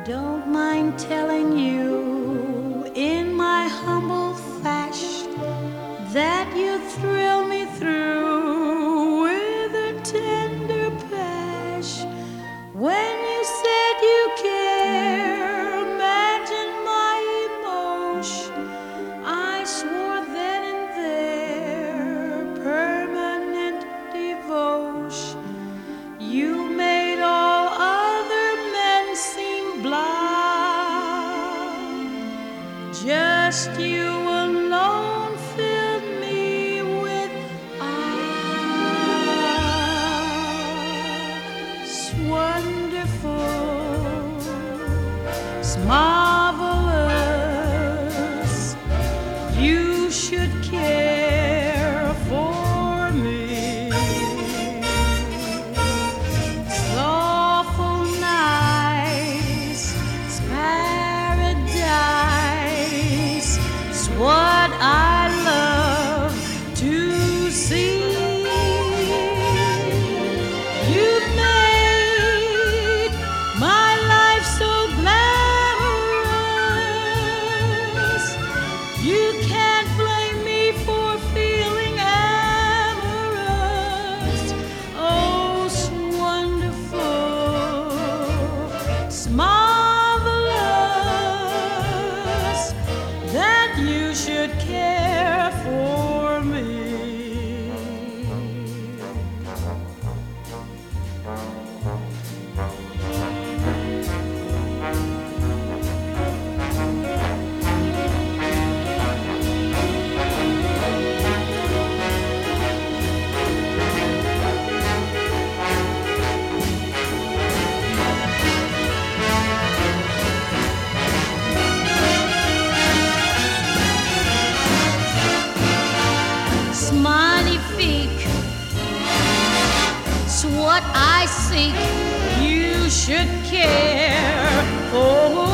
don't mind telling you in my humble fashion that you thrill me through with a tender passion. When you said you care, imagine my emotion. I swore then and there, permanent devotion. You made all other men seem blind. Just you alone filled me with eyes wonderful, marvelous. You should care for me. Soulful nights, it's paradise. It's what I love to see. You've made my life so glamorous. You can't blame me for feeling amorous. Oh, it's wonderful, it's marvelous that you should care for me. It's magnifique, it's what I seek. You should care for